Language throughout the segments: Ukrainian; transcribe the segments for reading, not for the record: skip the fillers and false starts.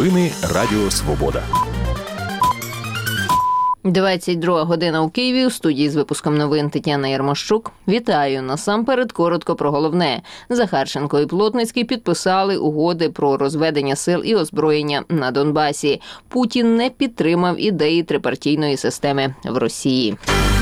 Новини Радіо Свобода. 22 година у Києві. У студії з випуском новин Тетяна Ярмощук. Вітаю. Насамперед коротко про головне. Захарченко і Плотницький підписали угоди про розведення сил і озброєння на Донбасі. Путін не підтримав ідеї трипартійної системи в Росії.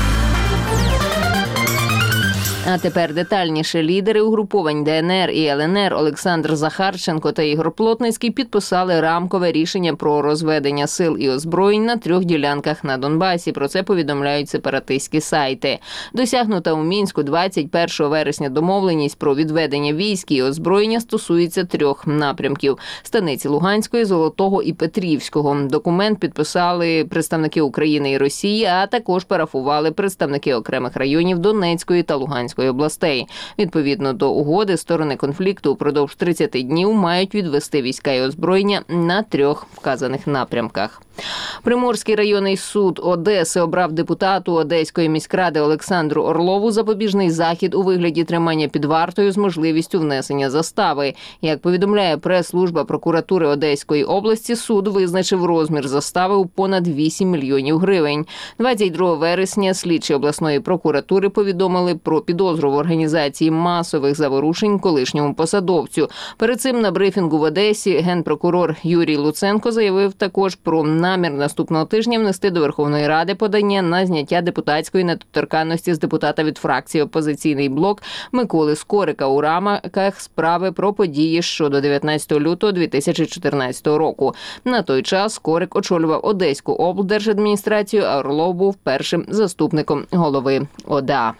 А тепер детальніше. Лідери угруповань ДНР і ЛНР Олександр Захарченко та Ігор Плотницький підписали рамкове рішення про розведення сил і озброєнь на 3 ділянках на Донбасі. Про це повідомляють сепаратистські сайти. Досягнута у Мінську 21 вересня домовленість про відведення військ і озброєння стосується 3 напрямків – Станиці Луганської, Золотого і Петрівського. Документ підписали представники України і Росії, а також парафували представники окремих районів Донецької та Луганської областей. Відповідно до угоди, сторони конфлікту упродовж 30 днів мають відвести війська і озброєння на 3 вказаних напрямках. Приморський районний суд Одеси обрав депутату Одеської міськради Олександру Орлову запобіжний захід у вигляді тримання під вартою з можливістю внесення застави. Як повідомляє прес-служба прокуратури Одеської області, суд визначив розмір застави у понад 8 мільйонів гривень. 22 вересня слідчі обласної прокуратури повідомили про підозру в організації масових заворушень колишньому посадовцю. Перед цим на брифінгу в Одесі генпрокурор Юрій Луценко заявив також про намір наступного тижня внести до Верховної Ради подання на зняття депутатської недоторканності з депутата від фракції «Опозиційний блок» Миколи Скорика у рамках справи про події щодо 19 лютого 2014 року. На той час Скорик очолював Одеську облдержадміністрацію, а Орлов був першим заступником голови ОДА.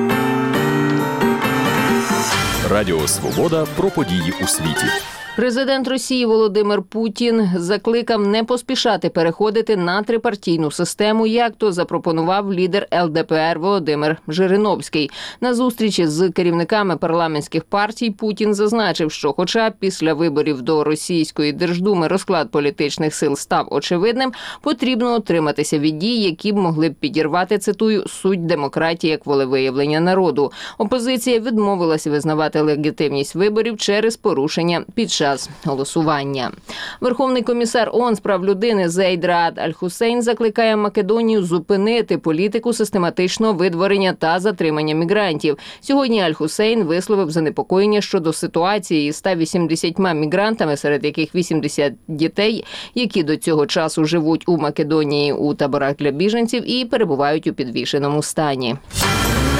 Радіо Свобода про події у світі. Президент Росії Володимир Путін закликав не поспішати переходити на трипартійну систему, як то запропонував лідер ЛДПР Володимир Жириновський. На зустрічі з керівниками парламентських партій Путін зазначив, що хоча після виборів до Російської Держдуми розклад політичних сил став очевидним, потрібно утриматися від дій, які б могли б підірвати, цитую, суть демократії як волевиявлення народу. Опозиція відмовилася визнавати легітимність виборів через порушення під час голосування. Верховний комісар ООН з прав людини Зейд Раад Аль-Хусейн закликає Македонію зупинити політику систематичного видворення та затримання мігрантів. Сьогодні Аль-Хусейн висловив занепокоєння щодо ситуації із 180 мігрантами, серед яких 80 дітей, які до цього часу живуть у Македонії у таборах для біженців і перебувають у підвішеному стані.